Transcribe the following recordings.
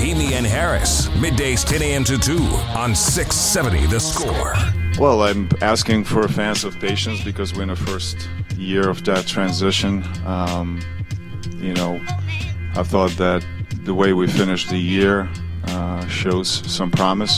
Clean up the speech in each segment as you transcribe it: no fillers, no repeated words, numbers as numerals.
Rahimi and Harris, middays 10 a.m. to 2 on 670 The Score. Well, I'm asking for fans of patience because we're in the first year of that transition. I thought that the way we finished the year shows some promise.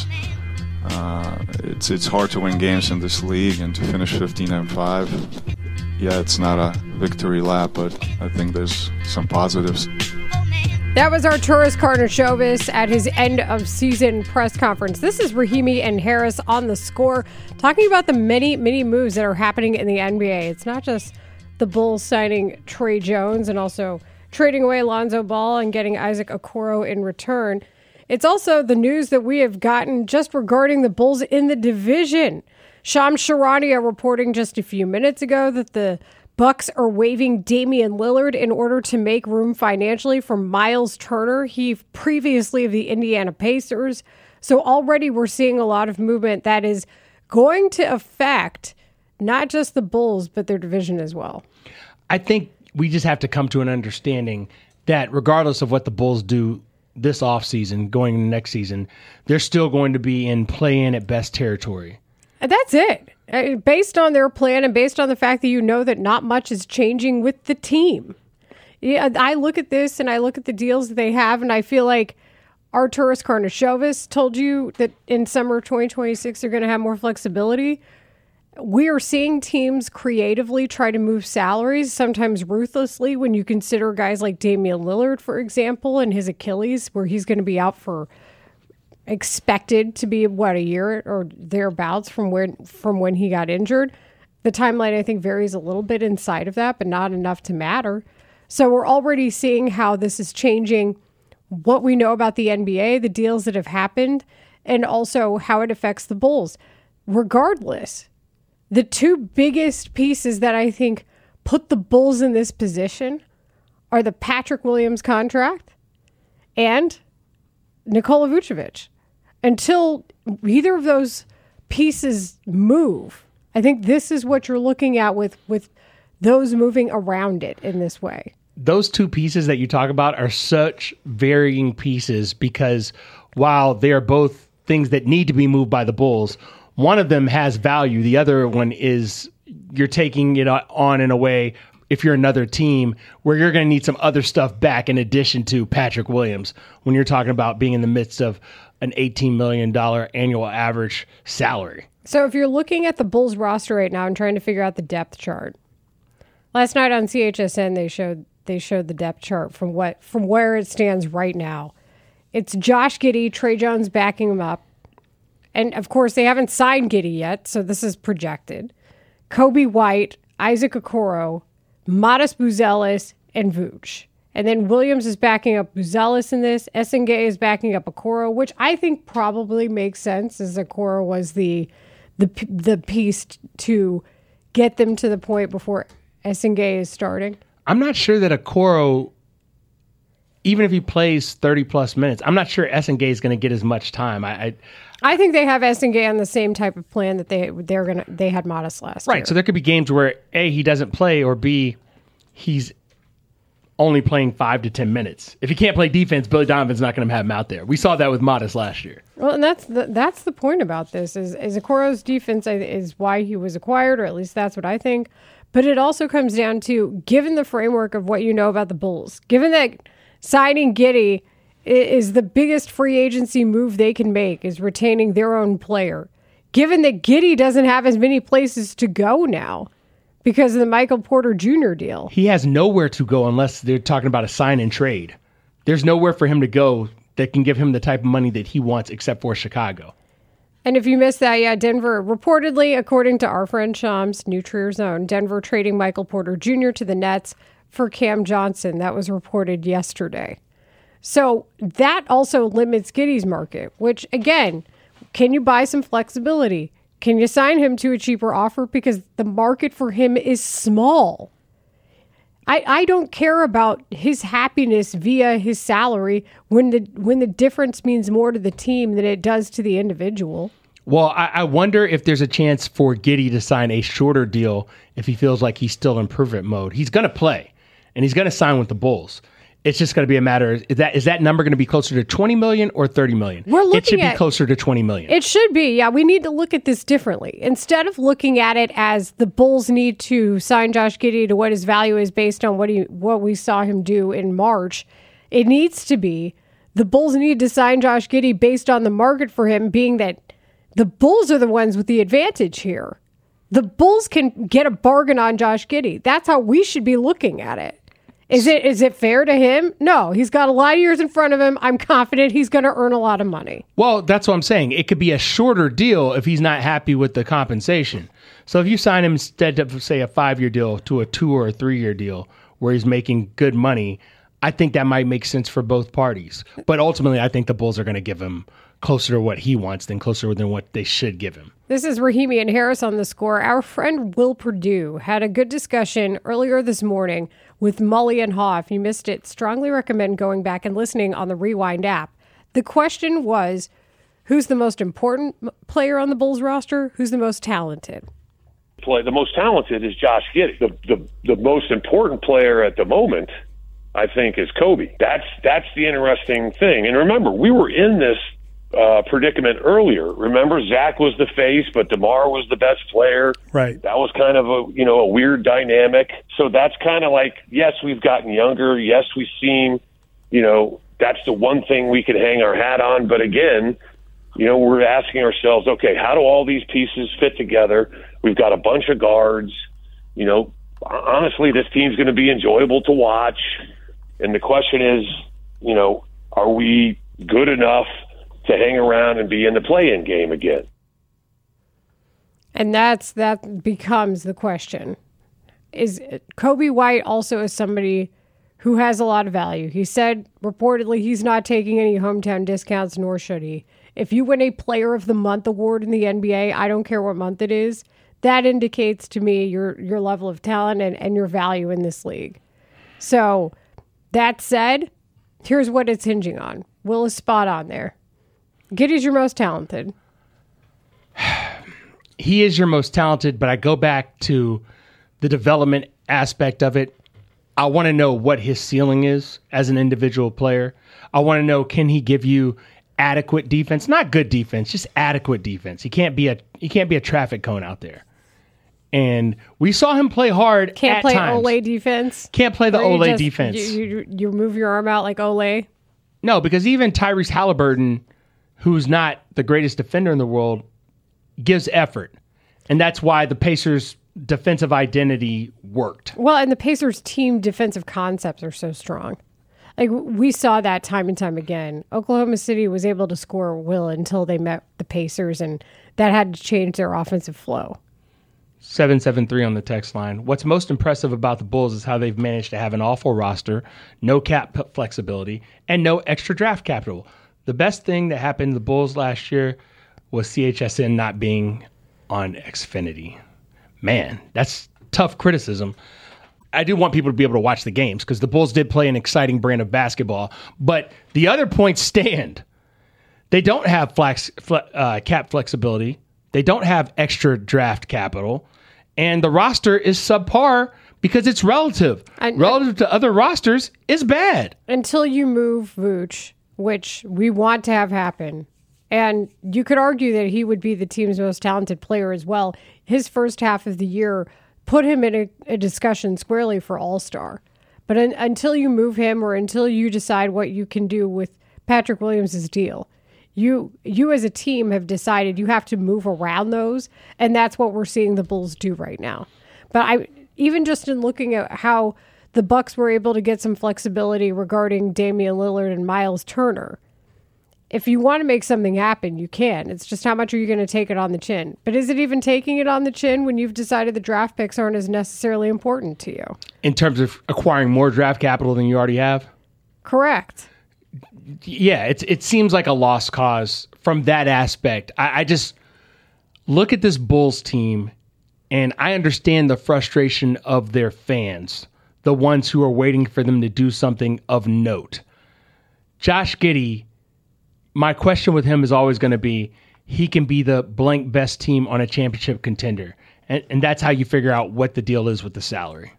It's hard to win games in this league, and to finish 15-5. Yeah, it's not a victory lap, but I think there's some positives. That was Arturas Karnisovas at his end-of-season press conference. This is Rahimi and Harris on The Score, talking about the many, many moves that are happening in the NBA. It's not just the Bulls signing Trey Jones and also trading away Lonzo Ball and getting Isaac Okoro in return. It's also the news that we have gotten just regarding the Bulls in the division. Shams Charania reporting just a few minutes ago that the Bucks are waiving Damian Lillard in order to make room financially for Miles Turner. He previously of the Indiana Pacers. So already we're seeing a lot of movement that is going to affect not just the Bulls, but their division as well. I think we just have to come to an understanding that regardless of what the Bulls do this offseason, going into next season, they're still going to be in play-in at best territory. That's it. Based on their plan and based on the fact that you know that not much is changing with the team. Yeah, I look at this and I look at the deals that they have, and I feel like Arturas Karnisovas told you that in summer 2026 they're going to have more flexibility. We are seeing teams creatively try to move salaries, sometimes ruthlessly, when you consider guys like Damian Lillard, for example, and his Achilles, where he's going to be out for expected to be, a year or thereabouts from when he got injured. The timeline, I think, varies a little bit inside of that, but not enough to matter. So we're already seeing how this is changing what we know about the NBA, the deals that have happened, and also how it affects the Bulls. Regardless, the two biggest pieces that I think put the Bulls in this position are the Patrick Williams contract and Nikola Vucevic. Until either of those pieces move, I think this is what you're looking at with those moving around it in this way. Those two pieces that you talk about are such varying pieces because while they are both things that need to be moved by the Bulls, one of them has value. The other one is you're taking it on in a way, if you're another team, where you're going to need some other stuff back in addition to Patrick Williams when you're talking about being in the midst of an $18 million annual average salary. So if you're looking at the Bulls roster right now and trying to figure out the depth chart, last night on CHSN they showed the depth chart from where it stands right now. It's Josh Giddey, Trey Jones backing him up. And of course they haven't signed Giddey yet, so this is projected. Kobe White, Isaac Okoro, Matas Buzelis, and Vooch. And then Williams is backing up Buzelis in this. Essengay is backing up Okoro, which I think probably makes sense, as Okoro was the piece to get them to the point before Essengay is starting. I'm not sure that Okoro, even if he plays 30-plus minutes, I'm not sure Essengay is going to get as much time. I think they have Essengay on the same type of plan that they had Matas last year. Right, so there could be games where A, he doesn't play, or B, he's only playing 5 to 10 minutes. If he can't play defense, Billy Donovan's not going to have him out there. We saw that with Matas last year. Well, and that's the point about this is Okoro's defense is why he was acquired, or at least that's what I think. But it also comes down to, given the framework of what you know about the Bulls, given that signing Giddey is the biggest free agency move they can make, is retaining their own player, given that Giddey doesn't have as many places to go now because of the Michael Porter Jr. deal. He has nowhere to go unless they're talking about a sign and trade. There's nowhere for him to go that can give him the type of money that he wants except for Chicago. And if you missed that, yeah, Denver, reportedly, according to our friend Shams, New Trier's own, Denver trading Michael Porter Jr. to the Nets for Cam Johnson. That was reported yesterday. So that also limits Giddey's market, which, again, can you buy some flexibility? Can you sign him to a cheaper offer? Because the market for him is small. I don't care about his happiness via his salary when the difference means more to the team than it does to the individual. Well, I wonder if there's a chance for Giddey to sign a shorter deal if he feels like he's still in improvement mode. He's going to play, and he's going to sign with the Bulls. It's just going to be a matter of, is that number going to be closer to 20 million or 30 million? It should be closer to 20 million. It should be. Yeah, we need to look at this differently. Instead of looking at it as the Bulls need to sign Josh Giddey to what his value is based on what we saw him do in March, it needs to be the Bulls need to sign Josh Giddey based on the market for him, being that the Bulls are the ones with the advantage here. The Bulls can get a bargain on Josh Giddey. That's how we should be looking at it. Is it fair to him? No, he's got a lot of years in front of him. I'm confident he's going to earn a lot of money. Well, that's what I'm saying. It could be a shorter deal if he's not happy with the compensation. So if you sign him instead of, say, a 5-year deal to a 2 or a 3-year deal where he's making good money, I think that might make sense for both parties. But ultimately, I think the Bulls are going to give him closer to what he wants than closer than what they should give him. This is Rahimi and Harris on The Score. Our friend Will Perdue had a good discussion earlier this morning with Mully and Haw. If you missed it, strongly recommend going back and listening on the Rewind app. The question was, who's the most important player on the Bulls roster? Who's the most talented? The most talented is Josh Giddey. The most important player at the moment, I think, is Kobe. That's the interesting thing. And remember, we were in this predicament earlier. Remember, Zach was the face, but DeMar was the best player. Right. That was kind of a weird dynamic. So that's kind of like, yes, we've gotten younger. Yes, we've seen, that's the one thing we could hang our hat on. But again, we're asking ourselves, okay, how do all these pieces fit together? We've got a bunch of guards. Honestly, this team's going to be enjoyable to watch. And the question is, are we good enough to hang around and be in the play-in game again? And that becomes the question. Is Kobe White also is somebody who has a lot of value? He said reportedly he's not taking any hometown discounts, nor should he. If you win a Player of the Month award in the NBA, I don't care what month it is, that indicates to me your level of talent and your value in this league. So that said, here's what it's hinging on. Will is spot on there. Giddey's your most talented. He is your most talented, but I go back to the development aspect of it. I want to know what his ceiling is as an individual player. I want to know, can he give you adequate defense? Not good defense, just adequate defense. He can't be a traffic cone out there. And we saw him play hard Can't at play times. Olay defense. Can't play the Olay defense. You move your arm out like Olay. No, because even Tyrese Halliburton, who's not the greatest defender in the world, gives effort. And that's why the Pacers' defensive identity worked. Well, and the Pacers' team defensive concepts are so strong. Like, we saw that time and time again. Oklahoma City was able to score Will until they met the Pacers, and that had to change their offensive flow. 773 on the text line. What's most impressive about the Bulls is how they've managed to have an awful roster, no cap flexibility, and no extra draft capital. The best thing that happened to the Bulls last year was CHSN not being on Xfinity. Man, that's tough criticism. I do want people to be able to watch the games because the Bulls did play an exciting brand of basketball. But the other points stand. They don't have cap flexibility. They don't have extra draft capital. And the roster is subpar because it's relative. Relative to other rosters is bad. Until you move Vooch, which we want to have happen. And you could argue that he would be the team's most talented player as well. His first half of the year put him in a discussion squarely for All-Star. But until you move him or until you decide what you can do with Patrick Williams' deal, you as a team have decided you have to move around those, and that's what we're seeing the Bulls do right now. But even just in looking at how the Bucks were able to get some flexibility regarding Damian Lillard and Miles Turner, if you want to make something happen, you can. It's just how much are you going to take it on the chin? But is it even taking it on the chin when you've decided the draft picks aren't as necessarily important to you? In terms of acquiring more draft capital than you already have? Correct. Yeah, it seems like a lost cause from that aspect. I just look at this Bulls team, and I understand the frustration of their fans, the ones who are waiting for them to do something of note. Josh Giddey, my question with him is always going to be, he can be the blank best team on a championship contender. And that's how you figure out what the deal is with the salary.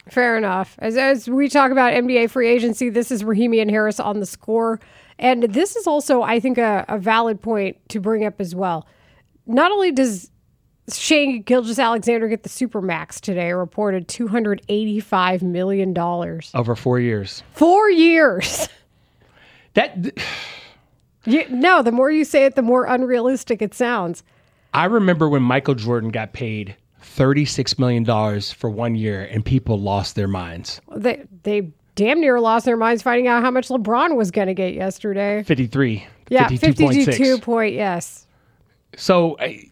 Fair enough. As we talk about NBA free agency, this is Rahimi and Harris on The Score. And this is also, I think, a valid point to bring up as well. Not only does Shai Gilgeous-Alexander get the Supermax today, reported $285 million. Over 4 years. 4 years. The more you say it, the more unrealistic it sounds. I remember when Michael Jordan got paid $36 million for 1 year and people lost their minds. They damn near lost their minds finding out how much LeBron was going to get yesterday. 53. Yeah, 52.6. 52 point, yes. So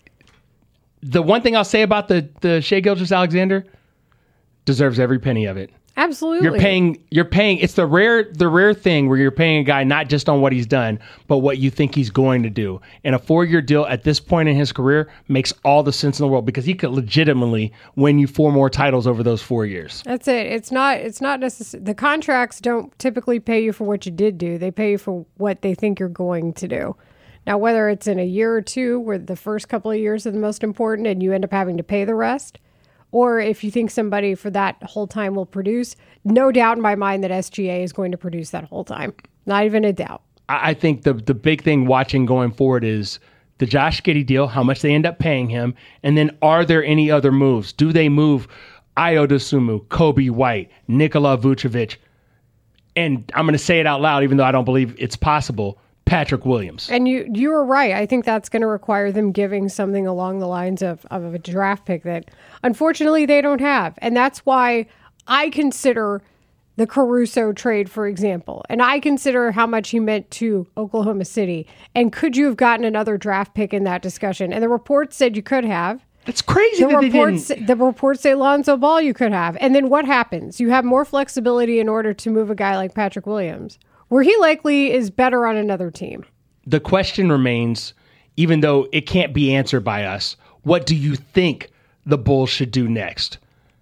the one thing I'll say about the Shai Gilgeous-Alexander, deserves every penny of it. Absolutely. You're paying. It's the rare thing where you're paying a guy not just on what he's done, but what you think he's going to do. And a 4-year deal at this point in his career makes all the sense in the world because he could legitimately win you 4 more titles over those 4 years. That's it. It's not necessary. The contracts don't typically pay you for what you did do. They pay you for what they think you're going to do. Now, whether it's in a year or two where the first couple of years are the most important and you end up having to pay the rest, or if you think somebody for that whole time will produce, no doubt in my mind that SGA is going to produce that whole time. Not even a doubt. I think the big thing watching going forward is the Josh Giddey deal, how much they end up paying him, and then are there any other moves? Do they move Ayo Dosunmu, Kobe White, Nikola Vucevic, and I'm going to say it out loud even though I don't believe it's possible, Patrick Williams. And you were right. I think that's going to require them giving something along the lines of a draft pick that unfortunately they don't have. And that's why I consider the Caruso trade, for example, and I consider how much he meant to Oklahoma City. And could you have gotten another draft pick in that discussion? And the reports said you could have. It's crazy that they didn't. The reports say Lonzo Ball you could have. And then what happens? You have more flexibility in order to move a guy like Patrick Williams, where he likely is better on another team. The question remains, even though it can't be answered by us, what do you think the Bulls should do next?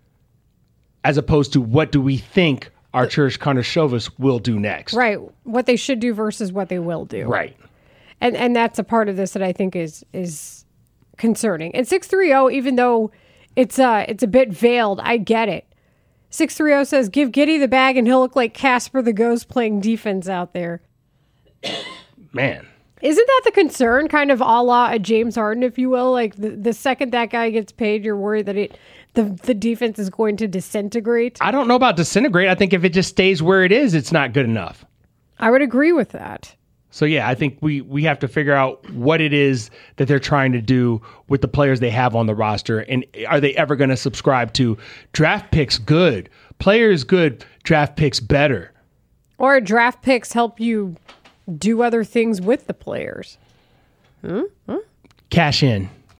As opposed to what do we think Arturas Karnisovas will do next? Right. What they should do versus what they will do. Right. And that's a part of this that I think is concerning. And 630, even though it's a bit veiled, I get it. 630 says, give Giddey the bag and he'll look like Casper the Ghost playing defense out there. Man. Isn't that the concern? Kind of a la a James Harden, if you will? Like the second that guy gets paid, you're worried that the defense is going to disintegrate. I don't know about disintegrate. I think if it just stays where it is, it's not good enough. I would agree with that. So, yeah, I think we have to figure out what it is that they're trying to do with the players they have on the roster. And are they ever going to subscribe to draft picks good, players good, draft picks better? Or draft picks help you do other things with the players. Cash in.